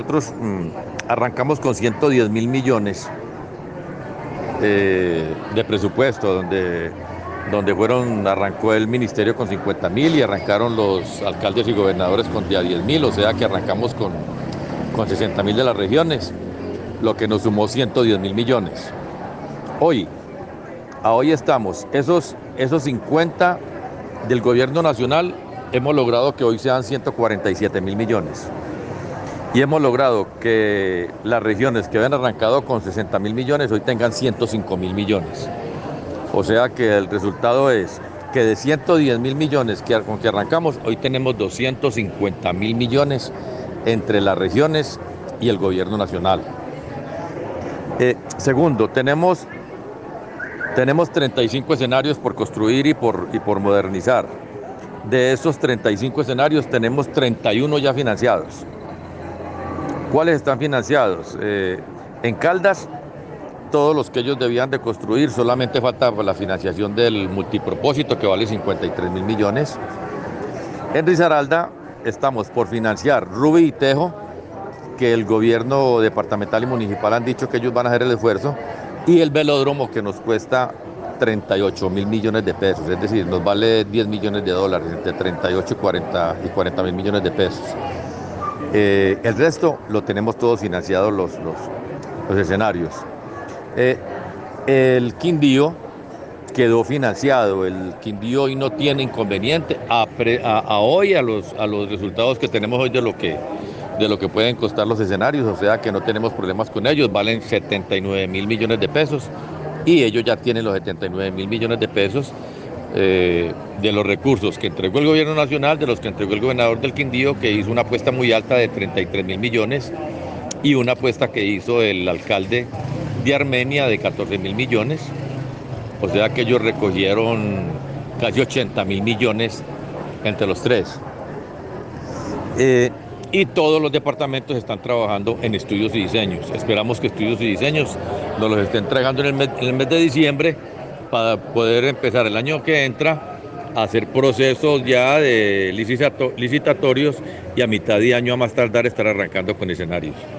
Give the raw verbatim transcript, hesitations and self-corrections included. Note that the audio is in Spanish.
Nosotros mm, arrancamos con ciento diez mil millones eh, de presupuesto, donde, donde fueron, arrancó el ministerio con cincuenta mil y arrancaron los alcaldes y gobernadores con de a diez mil, o sea que arrancamos con, con sesenta mil de las regiones, lo que nos sumó ciento diez mil millones. Hoy, a hoy estamos, esos, esos cincuenta del gobierno nacional, hemos logrado que hoy sean ciento cuarenta y siete mil millones. Y hemos logrado que las regiones que habían arrancado con sesenta mil millones hoy tengan ciento cinco mil millones. O sea que el resultado es que de ciento diez mil millones que, con que arrancamos, hoy tenemos doscientos cincuenta mil millones entre las regiones y el gobierno nacional. Eh, segundo, tenemos, tenemos treinta y cinco escenarios por construir y por, y por modernizar. De esos treinta y cinco escenarios tenemos treinta y uno ya financiados. ¿Cuáles están financiados? Eh, en Caldas, todos los que ellos debían de construir, solamente falta la financiación del multipropósito que vale cincuenta y tres mil millones. En Risaralda estamos por financiar Rubi y Tejo, que el gobierno departamental y municipal han dicho que ellos van a hacer el esfuerzo, y el velódromo que nos cuesta treinta y ocho mil millones de pesos, es decir, nos vale diez millones de dólares, entre treinta y ocho y cuarenta y cuarenta mil millones de pesos. Eh, el resto lo tenemos todos financiados los, los, los escenarios. Eh, el Quindío quedó financiado, el Quindío hoy no tiene inconveniente a, pre, a, a hoy a los, a los resultados que tenemos hoy de lo que, de lo que pueden costar los escenarios, o sea que no tenemos problemas con ellos, valen setenta y nueve mil millones de pesos y ellos ya tienen los setenta y nueve mil millones de pesos. Eh, de los recursos que entregó el gobierno nacional, de los que entregó el gobernador del Quindío, que hizo una apuesta muy alta de treinta y tres mil millones, y una apuesta que hizo el alcalde de Armenia de catorce mil millones, o sea que ellos recogieron casi ochenta mil millones entre los tres. Eh, y todos los departamentos están trabajando en estudios y diseños. Esperamos que estudios y diseños nos los estén entregando en el mes, en el mes de diciembre para poder empezar el año que entra a hacer procesos ya de licitatorios y a mitad de año a más tardar estar arrancando con escenarios.